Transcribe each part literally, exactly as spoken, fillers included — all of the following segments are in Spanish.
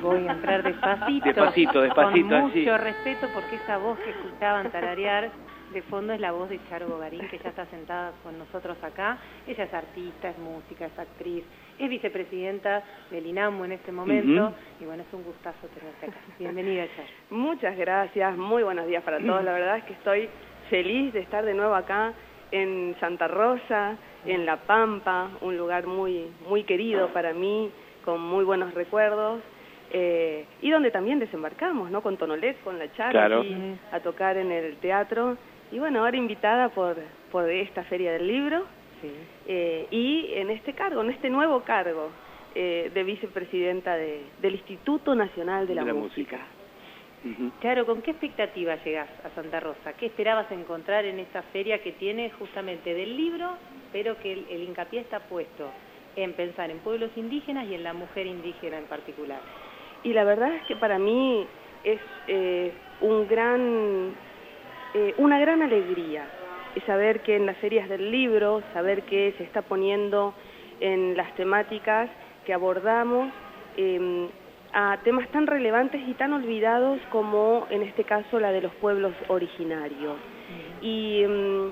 voy a entrar despacito, despacito, despacito, con mucho así. respeto, porque esa voz que escuchaban tararear de fondo es la voz de Charo Bogarín, que ya está sentada con nosotros acá. Ella es artista, es música, es actriz, es vicepresidenta del INAMU en este momento, uh-huh. y bueno, es un gustazo tenerte acá. Bienvenida, Charo. Muchas gracias, muy buenos días para todos. La verdad es que estoy feliz de estar de nuevo acá en Santa Rosa, en La Pampa, un lugar muy, muy querido para mí, con muy buenos recuerdos, eh, y donde también desembarcamos, ¿no? Con Tonolec, con la Charo, claro. aquí, a tocar en el teatro, y bueno, ahora invitada por, por esta Feria del Libro, sí. eh, y en este cargo, en este nuevo cargo eh, de vicepresidenta de, del Instituto Nacional de la, de la Música. música. Uh-huh. Claro, ¿con qué expectativa llegás a Santa Rosa? ¿Qué esperabas encontrar en esta feria que tiene justamente del libro, pero que el, el hincapié está puesto en pensar en pueblos indígenas y en la mujer indígena en particular? Y la verdad es que para mí es eh, un gran, eh, una gran alegría saber que en las ferias del libro, saber que se está poniendo en las temáticas que abordamos eh, a temas tan relevantes y tan olvidados como en este caso la de los pueblos originarios. Uh-huh. y, um,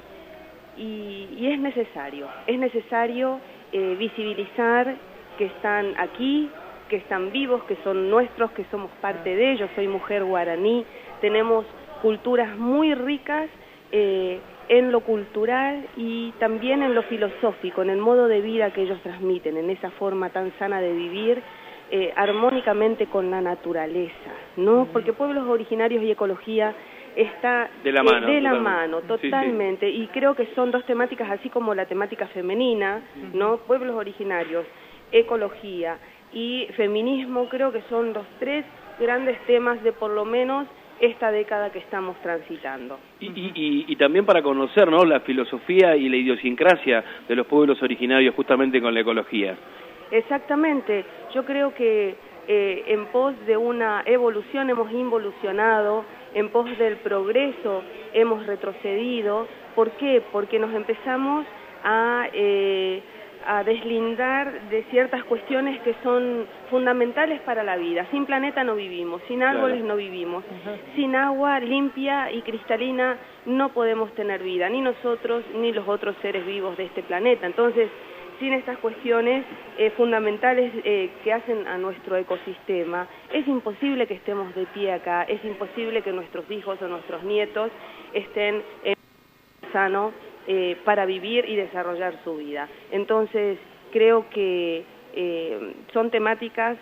y, y es necesario, es necesario eh, visibilizar que están aquí, que están vivos, que son nuestros, que somos parte de ellos. Soy mujer guaraní, tenemos culturas muy ricas eh, en lo cultural y también en lo filosófico, en el modo de vida que ellos transmiten, en esa forma tan sana de vivir, Eh, armónicamente con la naturaleza, ¿no? Porque pueblos originarios y ecología está de la mano, eh, de la totalmente. mano totalmente, sí, sí. Y creo que son dos temáticas, así como la temática femenina, ¿no? Pueblos originarios, ecología y feminismo, creo que son los tres grandes temas de por lo menos esta década que estamos transitando. Y, y, y, y también para conocer, ¿no?, la filosofía y la idiosincrasia de los pueblos originarios justamente con la ecología. Exactamente, yo creo que eh, en pos de una evolución hemos involucionado, en pos del progreso hemos retrocedido. ¿Por qué? Porque nos empezamos a, eh, a deslindar de ciertas cuestiones que son fundamentales para la vida. Sin planeta no vivimos, sin árboles claro. no vivimos, uh-huh. sin agua limpia y cristalina no podemos tener vida, ni nosotros ni los otros seres vivos de este planeta. Entonces, sin estas cuestiones eh, fundamentales eh, que hacen a nuestro ecosistema, es imposible que estemos de pie acá, es imposible que nuestros hijos o nuestros nietos estén en sano eh, para vivir y desarrollar su vida. Entonces, creo que eh, son temáticas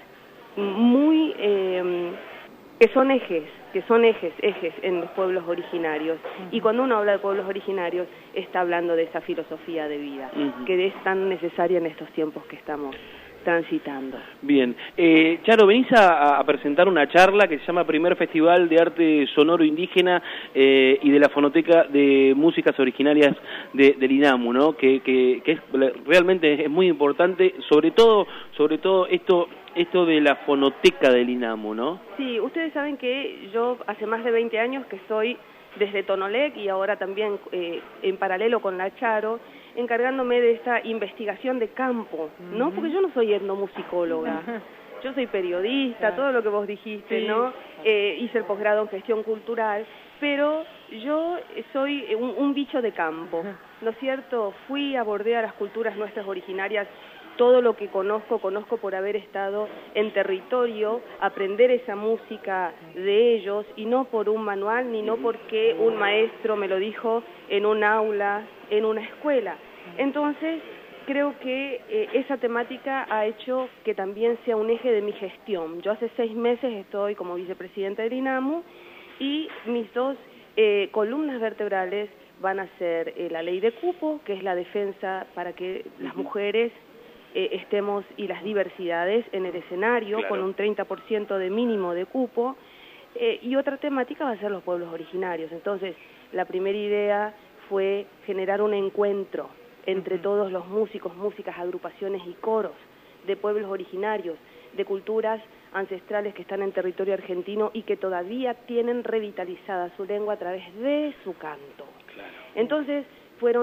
muy eh, que son ejes, que son ejes, ejes en los pueblos originarios. Uh-huh. Y cuando uno habla de pueblos originarios, está hablando de esa filosofía de vida, uh-huh. que es tan necesaria en estos tiempos que estamos transitando. Bien. Eh, Charo, venís a, a presentar una charla que se llama Primer Festival de Arte Sonoro Indígena eh, y de la Fonoteca de Músicas Originarias de, del INAMU, ¿no? Que, que, que es, realmente es muy importante, sobre todo, sobre todo esto... esto de la fonoteca del INAMU, ¿no? Sí, ustedes saben que yo hace más de veinte años que estoy desde Tonolec y ahora también eh, en paralelo con la Charo, encargándome de esta investigación de campo, ¿no? Uh-huh. Porque yo no soy etnomusicóloga, uh-huh. yo soy periodista, uh-huh. todo lo que vos dijiste, sí. ¿no? Eh, hice el posgrado en gestión cultural, pero yo soy un, un bicho de campo, uh-huh. ¿no es cierto? Fui, abordé a las culturas nuestras originarias. Todo lo que conozco, conozco por haber estado en territorio, aprender esa música de ellos, y no por un manual, ni no porque un maestro me lo dijo en un aula, en una escuela. Entonces, creo que eh, esa temática ha hecho que también sea un eje de mi gestión. Yo hace seis meses estoy como vicepresidenta del INAMU, y mis dos eh, columnas vertebrales van a ser eh, la ley de cupo, que es la defensa para que las mujeres Eh, estemos y las diversidades en el escenario, claro. con un treinta por ciento de mínimo de cupo, eh, y otra temática va a ser los pueblos originarios. Entonces, la primera idea fue generar un encuentro entre uh-huh. todos los músicos, músicas, agrupaciones y coros de pueblos originarios, de culturas ancestrales que están en territorio argentino y que todavía tienen revitalizada su lengua a través de su canto. Claro. Entonces, fueron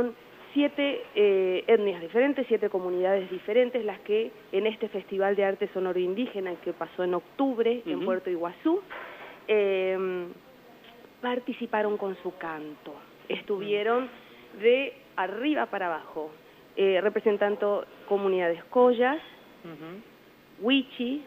siete eh, etnias diferentes, siete comunidades diferentes, las que en este Festival de Arte Sonoro Indígena que pasó en octubre uh-huh. en Puerto Iguazú, eh, participaron con su canto. Estuvieron de arriba para abajo, eh, representando comunidades collas, uh-huh. wichi,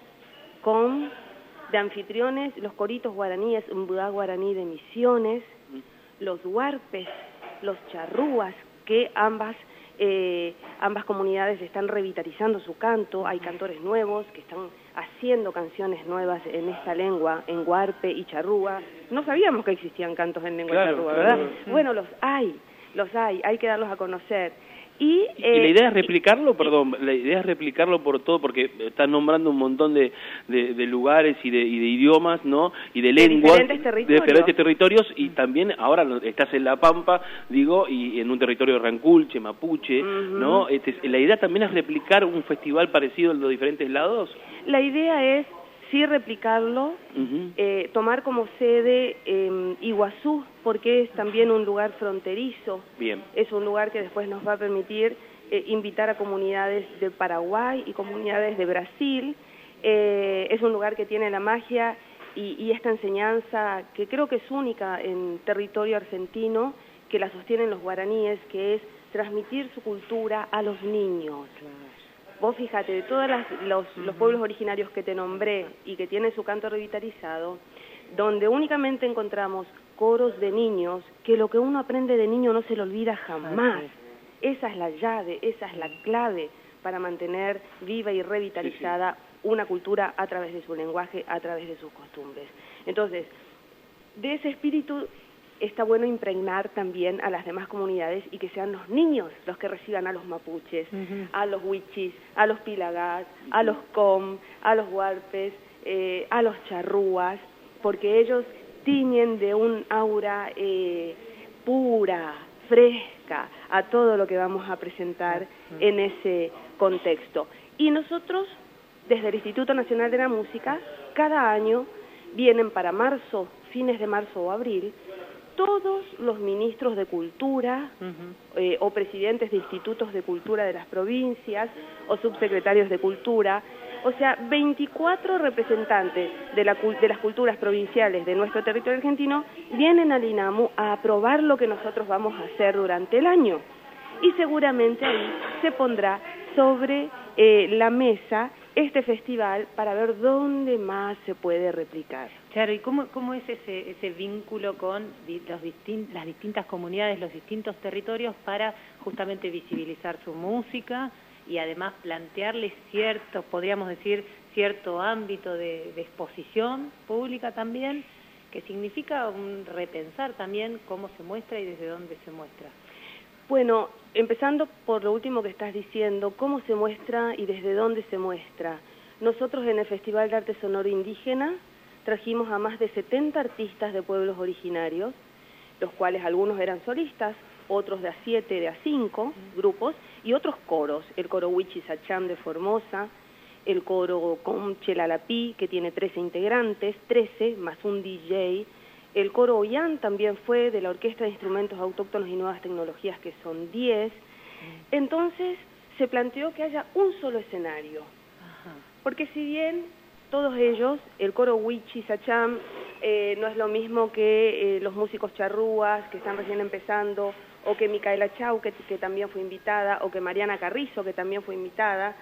con de anfitriones, los coritos guaraníes, Mbudá guaraní de Misiones, uh-huh. los huarpes, los charrúas, que ambas eh, ambas comunidades están revitalizando su canto. Hay cantores nuevos que están haciendo canciones nuevas en esta lengua, en huarpe y charrúa. No sabíamos que existían cantos en lengua claro, charrúa, claro. ¿verdad? Sí. Bueno, los hay, los hay, hay que darlos a conocer. Y, eh, y la idea es replicarlo, perdón, la idea es replicarlo por todo, porque estás nombrando un montón de, de, de lugares y de, y de idiomas, ¿no? Y de lenguas, de diferentes territorios, de diferentes territorios y también ahora estás en La Pampa, digo, y en un territorio ranculche, mapuche, uh-huh. ¿no? Este, la idea también es replicar un festival parecido en los diferentes lados. La idea es sí replicarlo, uh-huh. eh, tomar como sede eh, Iguazú, porque es también un lugar fronterizo. Bien. Es un lugar que después nos va a permitir eh, invitar a comunidades de Paraguay y comunidades de Brasil. Eh, es un lugar que tiene la magia y, y esta enseñanza que creo que es única en territorio argentino, que la sostienen los guaraníes, que es transmitir su cultura a los niños. Claro. Vos fíjate, de todos los, los pueblos originarios que te nombré y que tienen su canto revitalizado, donde únicamente encontramos coros de niños, que lo que uno aprende de niño no se lo olvida jamás. Okay. Esa es la llave, esa es la clave para mantener viva y revitalizada sí, sí. una cultura a través de su lenguaje, a través de sus costumbres. Entonces, de ese espíritu está bueno impregnar también a las demás comunidades y que sean los niños los que reciban a los mapuches, uh-huh. a los huichis, a los pilagás, a los com, a los huarpes, eh, a los charrúas, porque ellos tiñen de un aura eh, pura, fresca, a todo lo que vamos a presentar uh-huh. en ese contexto. Y nosotros, desde el Instituto Nacional de la Música, cada año vienen para marzo, fines de marzo o abril, todos los ministros de cultura uh-huh. eh, o presidentes de institutos de cultura de las provincias o subsecretarios de cultura, o sea, veinticuatro representantes de, la, de las culturas provinciales de nuestro territorio argentino vienen al INAMU a aprobar lo que nosotros vamos a hacer durante el año. Y seguramente ahí se pondrá sobre eh, la mesa este festival para ver dónde más se puede replicar. Claro, ¿y cómo, cómo es ese, ese vínculo con los distin, las distintas comunidades, los distintos territorios para justamente visibilizar su música y además plantearles ciertos, podríamos decir, cierto ámbito de, de exposición pública también, que significa un repensar también cómo se muestra y desde dónde se muestra? Bueno, empezando por lo último que estás diciendo, cómo se muestra y desde dónde se muestra. Nosotros en el Festival de Arte Sonoro Indígena trajimos a más de setenta artistas de pueblos originarios, los cuales algunos eran solistas, otros de a siete, de a cinco grupos, y otros coros, el coro Huichi Sacham de Formosa, el coro Comche Lalapí, que tiene trece integrantes, trece más un D J, el coro Ollán también fue de la Orquesta de Instrumentos Autóctonos y Nuevas Tecnologías, que son diez. Entonces se planteó que haya un solo escenario, Ajá. porque si bien todos ellos, el coro Huichi Sacham, eh, no es lo mismo que eh, los músicos charrúas que están recién empezando, o que Micaela Chau, que, que también fue invitada, o que Mariana Carrizo, que también fue invitada.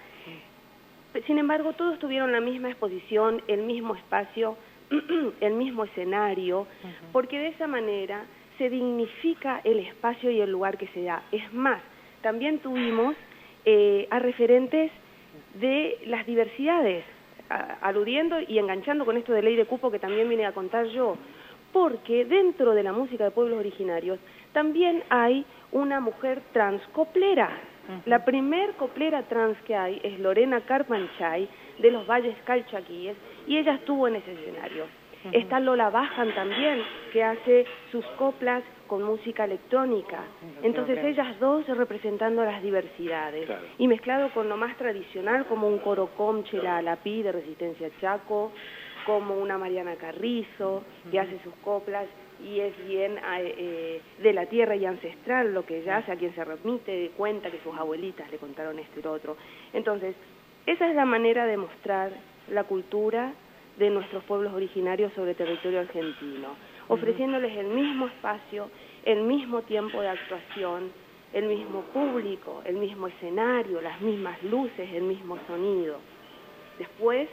Sí. Sin embargo, todos tuvieron la misma exposición, el mismo espacio, el mismo escenario, uh-huh. porque de esa manera se dignifica el espacio y el lugar que se da. Es más, también tuvimos eh, a referentes de las diversidades, a, aludiendo y enganchando con esto de ley de cupo que también vine a contar yo, porque dentro de la música de pueblos originarios también hay una mujer trans coplera. Uh-huh. La primer coplera trans que hay es Lorena Carpanchay, de los Valles Calchaquíes, y ella estuvo en ese escenario. Uh-huh. Está Lola Bajan también, que hace sus coplas con música electrónica. Uh-huh. Entonces okay. ellas dos representando las diversidades. Claro. Y mezclado con lo más tradicional, como un coro Comche Lalapí de Resistencia Chaco, como una Mariana Carrizo, uh-huh. que hace sus coplas, y es bien eh, de la tierra y ancestral lo que ella hace, a quien se remite, cuenta que sus abuelitas le contaron esto y lo otro. Entonces, esa es la manera de mostrar la cultura de nuestros pueblos originarios sobre el territorio argentino, ofreciéndoles el mismo espacio, el mismo tiempo de actuación, el mismo público, el mismo escenario, las mismas luces, el mismo sonido. Después,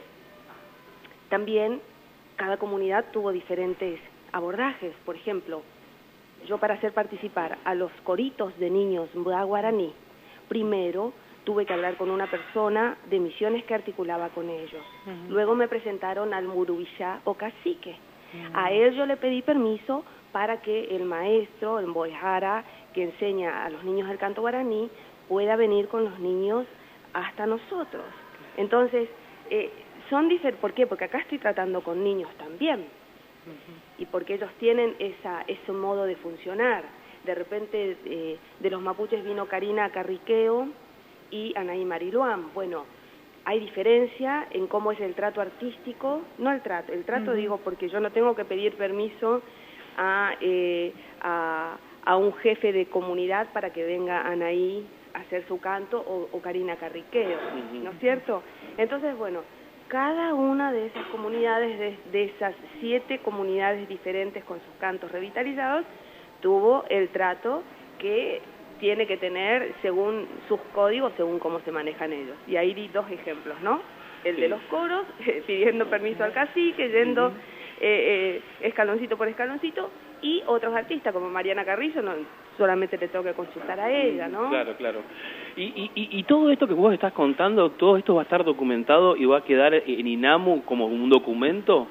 también cada comunidad tuvo diferentes abordajes. Por ejemplo, yo para hacer participar a los coritos de niños guaraní, primero tuve que hablar con una persona de Misiones que articulaba con ellos. Uh-huh. Luego me presentaron al murubillá o cacique. Uh-huh. A él yo le pedí permiso para que el maestro, el mboijara, que enseña a los niños el canto guaraní, pueda venir con los niños hasta nosotros. Entonces, eh, son diferentes. ¿Por qué? Porque acá estoy tratando con niños también. Uh-huh. Y porque ellos tienen esa, ese modo de funcionar. De repente, eh, de los mapuches vino Karina Carriqueo y Anaí Mariluán. Bueno, hay diferencia en cómo es el trato artístico, no el trato, el trato uh-huh. digo porque yo no tengo que pedir permiso a, eh, a, a un jefe de comunidad para que venga Anaí a hacer su canto o, o Karina Carriqueo, uh-huh. ¿no es cierto? Entonces, bueno, cada una de esas comunidades, de, de esas siete comunidades diferentes con sus cantos revitalizados, tuvo el trato que tiene que tener según sus códigos, según cómo se manejan ellos. Y ahí di dos ejemplos, ¿no? El sí. de los coros, eh, pidiendo permiso al cacique, yendo uh-huh. eh, eh, escaloncito por escaloncito, y otros artistas como Mariana Carrillo, no solamente le tengo que consultar a ella, ¿no? Claro, claro. Y, y, y todo esto que vos estás contando, todo esto va a estar documentado y va a quedar en INAMU como un documento.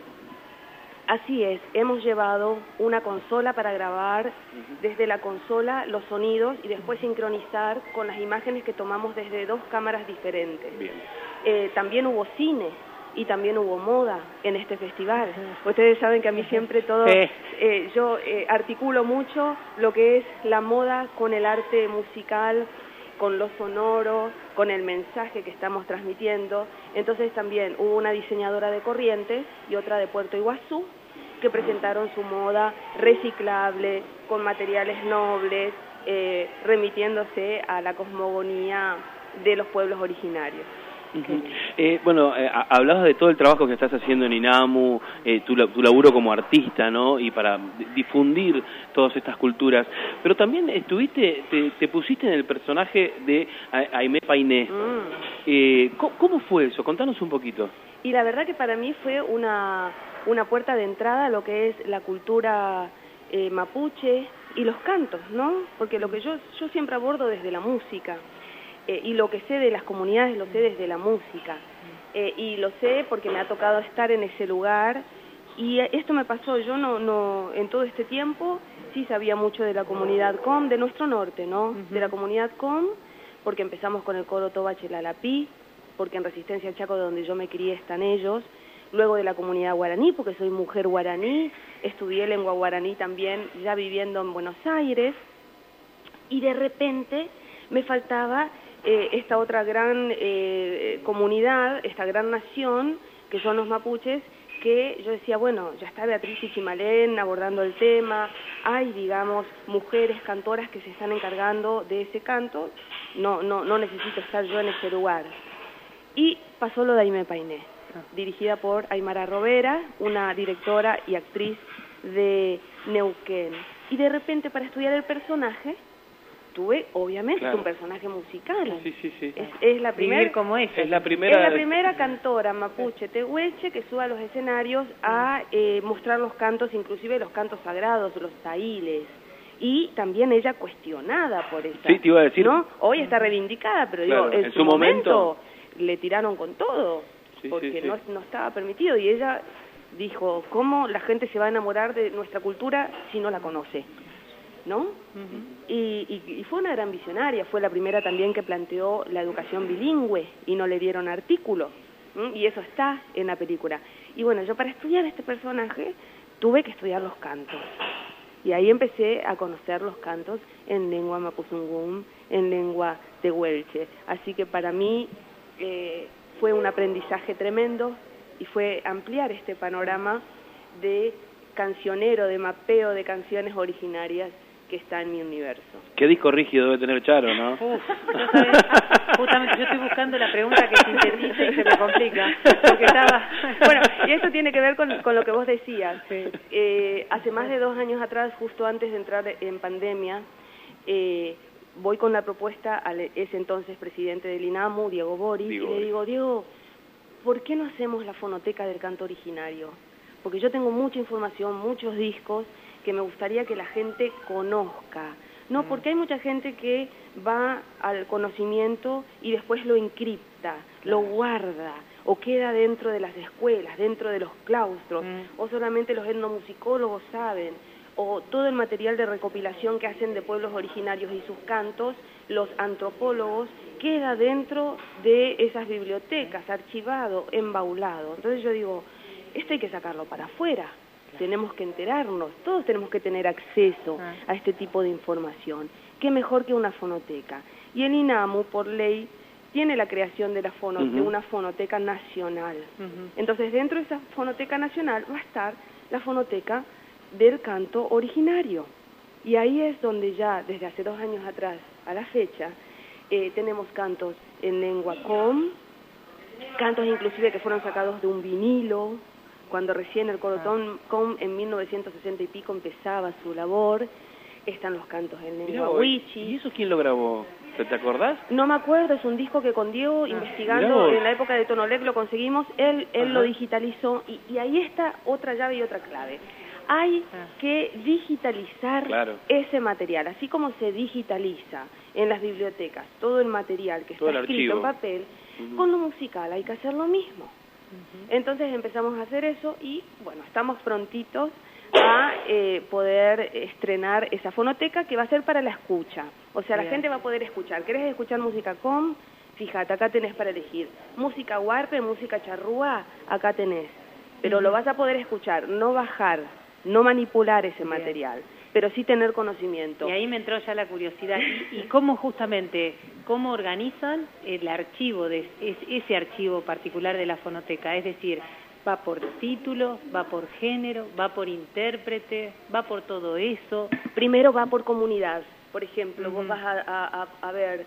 Así es, hemos llevado una consola para grabar uh-huh. desde la consola los sonidos y después sincronizar con las imágenes que tomamos desde dos cámaras diferentes. Bien. Eh, también hubo cine y también hubo moda en este festival. Uh-huh. Ustedes saben que a mí siempre todo, sí. eh, yo eh, articulo mucho lo que es la moda con el arte musical, con lo sonoro, con el mensaje que estamos transmitiendo. Entonces también hubo una diseñadora de Corrientes y otra de Puerto Iguazú, que presentaron su moda reciclable, con materiales nobles, eh, remitiéndose a la cosmogonía de los pueblos originarios. Uh-huh. eh, bueno, eh, hablabas de todo el trabajo que estás haciendo en INAMU, eh, tu, tu laburo como artista, ¿no? Y para difundir todas estas culturas, pero también estuviste, te, te pusiste en el personaje de Aimé Painé. Mm. Eh, ¿cómo, ¿Cómo fue eso? Contanos un poquito. Y la verdad que para mí fue una, una puerta de entrada a lo que es la cultura eh, mapuche y los cantos, ¿no? Porque lo que yo, yo siempre abordo desde la música. Eh, y lo que sé de las comunidades lo sé desde la música, eh, y lo sé porque me ha tocado estar en ese lugar, y esto me pasó, yo no, no, en todo este tiempo sí sabía mucho de la comunidad com, de nuestro norte, ¿no? Uh-huh. De la comunidad com, porque empezamos con el coro Tobachelalapí, porque en Resistencia Chaco, donde yo me crié, están ellos, luego de la comunidad guaraní, porque soy mujer guaraní, estudié lengua guaraní también, ya viviendo en Buenos Aires, y de repente me faltaba Eh, esta otra gran eh, comunidad, esta gran nación, que son los mapuches, que yo decía, bueno, ya está Beatriz y Chimalén abordando el tema, hay, digamos, mujeres cantoras que se están encargando de ese canto, no, no, no necesito estar yo en ese lugar. Y pasó lo de Aimé Painé, dirigida por Aymara Rovera, una directora y actriz de Neuquén. Y de repente, para estudiar el personaje, tuve, obviamente, claro. un personaje musical. Sí, sí, sí. Es, es la primera, como ella. Es la primera, es la primera cantora mapuche tehuelche que sube a los escenarios a eh, mostrar los cantos, inclusive los cantos sagrados, los taíles. Y también ella cuestionada por eso. Sí, te iba a decir. ¿No? Hoy está reivindicada, pero claro, digo, en, en su, su momento, momento le tiraron con todo, sí, porque sí, sí. No, no estaba permitido. Y ella dijo, ¿cómo la gente se va a enamorar de nuestra cultura si no la conoce? ¿No? Uh-huh. y, y, y fue una gran visionaria, fue la primera también que planteó la educación bilingüe y no le dieron artículo, ¿m? Y eso está en la película. Y bueno, yo para estudiar este personaje tuve que estudiar los cantos, y ahí empecé a conocer los cantos en lengua mapuzungún, en lengua tehuelche, así que para mí eh, fue un aprendizaje tremendo y fue ampliar este panorama de cancionero, de mapeo de canciones originarias que está en mi universo. Qué disco rígido debe tener Charo, ¿no? Uf, yo, sabés, justamente yo estoy buscando la pregunta que sintetice y se me complica, porque estaba... Bueno, y eso tiene que ver con, con lo que vos decías. Sí. Eh, hace más de dos años atrás, justo antes de entrar en pandemia, eh, voy con la propuesta al ese entonces presidente del INAMU, Diego Boris, Diego. y le digo, Diego, ¿por qué no hacemos la fonoteca del canto originario? Porque yo tengo mucha información, muchos discos, que me gustaría que la gente conozca, ¿no? Porque hay mucha gente que va al conocimiento y después lo encripta, lo guarda, o queda dentro de las escuelas, dentro de los claustros, mm. o solamente los etnomusicólogos saben, o todo el material de recopilación que hacen de pueblos originarios y sus cantos, los antropólogos, queda dentro de esas bibliotecas, archivado, embaulado. Entonces yo digo, esto hay que sacarlo para afuera. Tenemos que enterarnos, todos tenemos que tener acceso ah. a este tipo de información. ¿Qué mejor que una fonoteca? Y el INAMU, por ley, tiene la creación de, la fono, uh-huh. de una fonoteca nacional. Uh-huh. Entonces, dentro de esa fonoteca nacional va a estar la fonoteca del canto originario. Y ahí es donde ya, desde hace dos años atrás a la fecha, eh, tenemos cantos en lengua com, cantos inclusive que fueron sacados de un vinilo, cuando recién el coro com en mil novecientos sesenta y pico empezaba su labor. Están los cantos en lengua wichi. ¿Y eso quién lo grabó? ¿Te, te acordás? No me acuerdo, es un disco que con Diego, ah, investigando en la época de Tonolec, lo conseguimos, él él lo digitalizó, y, y ahí está otra llave y otra clave. Hay ah. que digitalizar claro. ese material, así como se digitaliza en las bibliotecas todo el material que todo está escrito en papel, uh-huh. con lo musical hay que hacer lo mismo. Uh-huh. Entonces empezamos a hacer eso y, bueno, estamos prontitos a eh, poder estrenar esa fonoteca que va a ser para la escucha. O sea, Bien. la gente va a poder escuchar. ¿Querés escuchar música com? Fíjate, acá tenés para elegir. Música huarpe, música charrúa, acá tenés. Pero uh-huh. lo vas a poder escuchar, no bajar, no manipular ese Bien. material, pero sí tener conocimiento. Y ahí me entró ya la curiosidad. ¿Y, y cómo justamente, cómo organizan el archivo, de ese archivo particular de la fonoteca? Es decir, ¿va por título, va por género, va por intérprete, va por todo eso? Primero va por comunidad. Por ejemplo, uh-huh. vos vas a, a, a ver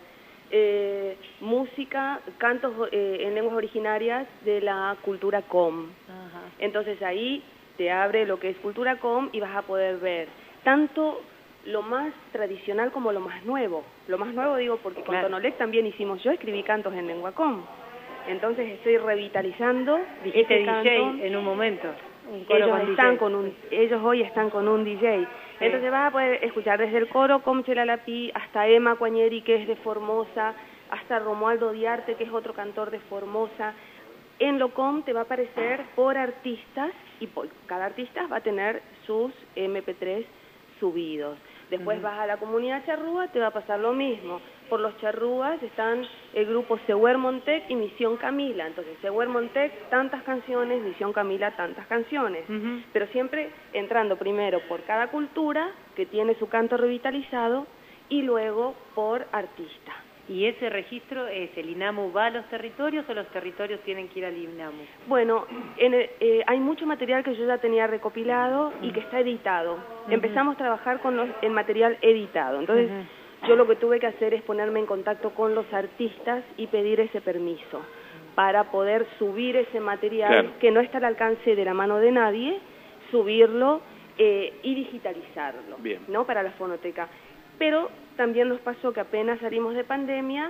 eh, música, cantos eh, en lenguas originarias de la cultura com. Uh-huh. Entonces ahí te abre lo que es cultura com y vas a poder ver tanto lo más tradicional como lo más nuevo. Lo más nuevo digo porque claro. con Tonolec también hicimos, yo escribí cantos en lengua com. Entonces estoy revitalizando Dijiste este canto. D J en un momento. Un coro ellos con están D J. con un, ellos hoy están con un D J. Sí. Entonces vas a poder escuchar desde el coro com Chelalapí hasta Emma Cuañeri, que es de Formosa, hasta Romualdo Diarte, que es otro cantor de Formosa. En lo com te va a aparecer por artistas y por, cada artista va a tener sus eme pe tres subidos. Después uh-huh. vas a la comunidad charrúa, te va a pasar lo mismo. Por los charrúas están el grupo Sehuer Montec y Misión Camila. Entonces, Sehuer Montec, tantas canciones, Misión Camila, tantas canciones. Uh-huh. Pero siempre entrando primero por cada cultura, que tiene su canto revitalizado, y luego por artista. ¿Y ese registro es el INAMU va a los territorios o los territorios tienen que ir al INAMU? Bueno, en el, eh, hay mucho material que yo ya tenía recopilado y que está editado. Uh-huh. Empezamos a trabajar con los, el material editado. Entonces, uh-huh. yo lo que tuve que hacer es ponerme en contacto con los artistas y pedir ese permiso para poder subir ese material claro. que no está al alcance de la mano de nadie, subirlo eh, y digitalizarlo, Bien. ¿no? Para la fonoteca. Pero también nos pasó que apenas salimos de pandemia,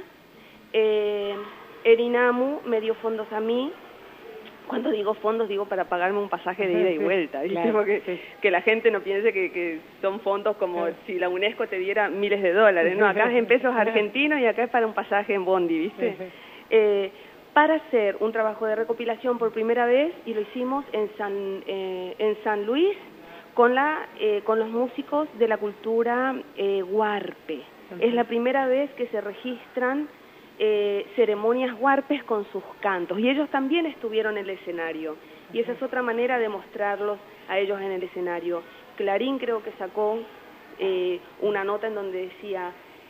eh, el INAMU me dio fondos a mí. Cuando digo fondos, digo para pagarme un pasaje de ida y vuelta, ¿viste? Claro, Porque, sí. que la gente no piense que, que son fondos como sí. si la UNESCO te diera miles de dólares. No, acá es en pesos argentinos y acá es para un pasaje en bondi, ¿viste? Sí. Eh, para hacer un trabajo de recopilación por primera vez, y lo hicimos en San, eh, en San Luis, con la eh, con los músicos de la cultura eh, huarpe. Uh-huh. Es la primera vez que se registran eh, ceremonias huarpes con sus cantos, y ellos también estuvieron en el escenario, uh-huh. y esa es otra manera de mostrarlos a ellos en el escenario. Clarín creo que sacó eh, una nota en donde decía,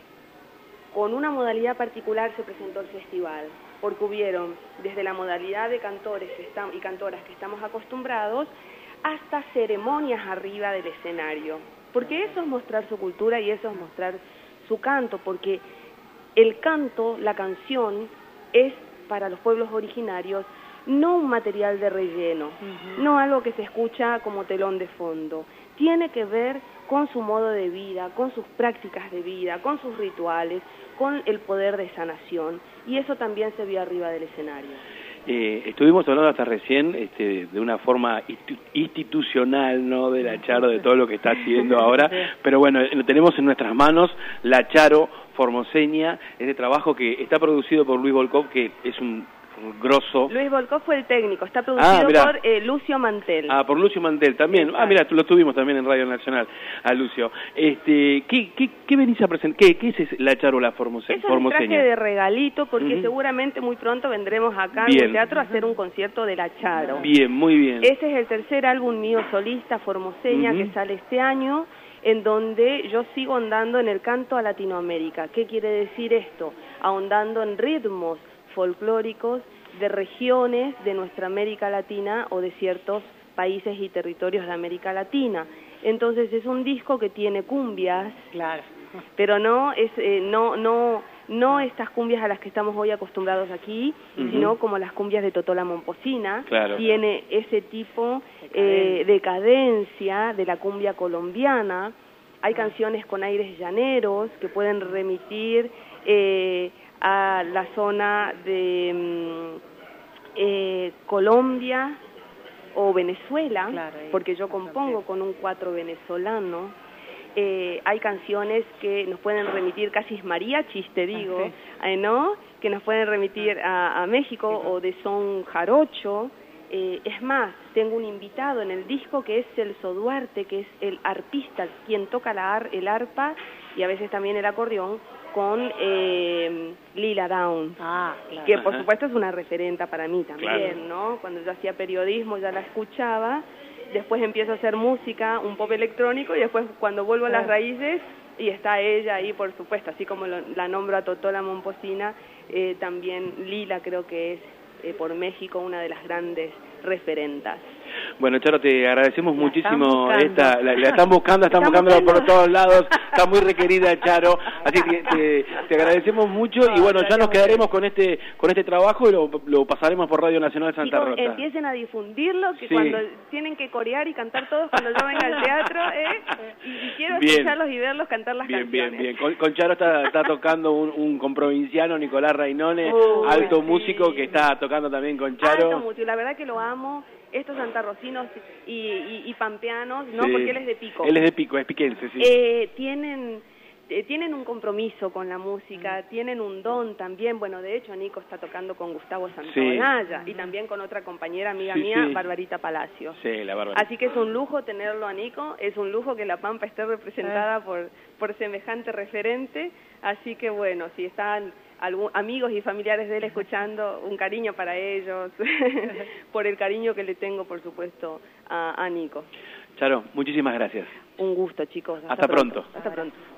con una modalidad particular se presentó el festival, porque hubieron desde la modalidad de cantores y cantoras que estamos acostumbrados, hasta ceremonias arriba del escenario, porque eso es mostrar su cultura y eso es mostrar su canto, porque el canto, la canción, es para los pueblos originarios no un material de relleno, uh-huh. no algo que se escucha como telón de fondo, tiene que ver con su modo de vida, con sus prácticas de vida, con sus rituales, con el poder de sanación, y eso también se vio arriba del escenario. Eh, estuvimos hablando hasta recién este, de una forma institucional, ¿no?, de la Charo, de todo lo que está haciendo ahora, pero bueno, lo tenemos en nuestras manos, la Charo formoseña, este trabajo que está producido por Luis Volkov, que es un grosso. Luis Volkov fue el técnico, está producido ah, por eh, Lucio Mantel. Ah, por Lucio Mantel también. Exacto. Ah, mira, lo tuvimos también en Radio Nacional, a Lucio. Este, ¿qué, qué, qué venís a presentar? ¿Qué, qué es la Charo la formose Eso formoseña? Es un traje de regalito, porque uh-huh. seguramente muy pronto vendremos acá en el teatro a hacer un concierto de la Charo. Bien, muy bien. Ese es el tercer álbum mío solista, formoseña, uh-huh. que sale este año, en donde yo sigo ahondando en el canto a Latinoamérica. ¿Qué quiere decir esto? Ahondando en ritmos folclóricos de regiones de nuestra América Latina o de ciertos países y territorios de América Latina. Entonces es un disco que tiene cumbias, claro. pero no es eh, no no no estas cumbias a las que estamos hoy acostumbrados aquí, uh-huh. sino como las cumbias de Totola Momposina. Claro. Tiene ese tipo eh, de cadencia de la cumbia colombiana. Hay canciones con aires llaneros que pueden remitir eh, a la zona de mm, eh, Colombia o Venezuela, claro, porque yo compongo con un cuatro venezolano. Eh, hay canciones que nos pueden remitir, casi es mariachis, te digo, okay. eh, ¿no? Que nos pueden remitir a, a México, sí, o de son jarocho. Eh, es más, tengo un invitado en el disco que es Celso Duarte, que es el arpista, quien toca la ar, el arpa y a veces también el acordeón, con eh, Lila Downs, ah, claro. que por supuesto es una referenta para mí también, claro. ¿no? Cuando yo hacía periodismo ya la escuchaba, después empiezo a hacer música, un pop electrónico, y después cuando vuelvo a las raíces, y está ella ahí, por supuesto, así como lo, la nombro a Totola Momposina, eh, también Lila creo que es eh, por México una de las grandes referentas. Bueno, Charo, te agradecemos la muchísimo esta, la, la están buscando, están buscando por todos lados, está muy requerida, Charo, así que te, te agradecemos mucho y bueno, ya nos quedaremos con este con este trabajo y lo, lo pasaremos por Radio Nacional Santa Chicos, Rosa. Empiecen a difundirlo, que sí. Cuando tienen que corear y cantar todos cuando yo venga al teatro, ¿eh? y, y quiero bien. escucharlos y verlos cantar las bien, canciones. Bien, bien, bien. Con, con Charo está, está tocando un, un comprovinciano, Nicolás Rainone, uh, alto sí. músico que está tocando también con Charo. Alto músico, la verdad que lo amo. Estos santarrocinos y, y, y pampeanos, ¿no? Sí. Porque él es de Pico. Él es de Pico, es piquense, sí. Eh, tienen, eh, tienen un compromiso con la música, mm. tienen un don también. Bueno, de hecho, Nico está tocando con Gustavo Santaolalla, sí. y también con otra compañera amiga sí, mía, sí. Barbarita Palacio. Sí, la Barbarita. Así que es un lujo tenerlo a Nico, es un lujo que La Pampa esté representada sí. por, por semejante referente. Así que bueno, si están algún, amigos y familiares de él escuchando, un cariño para ellos, por el cariño que le tengo, por supuesto, a, a Nico. Charo, muchísimas gracias. Un gusto, chicos. Hasta, Hasta pronto. pronto. Hasta pronto.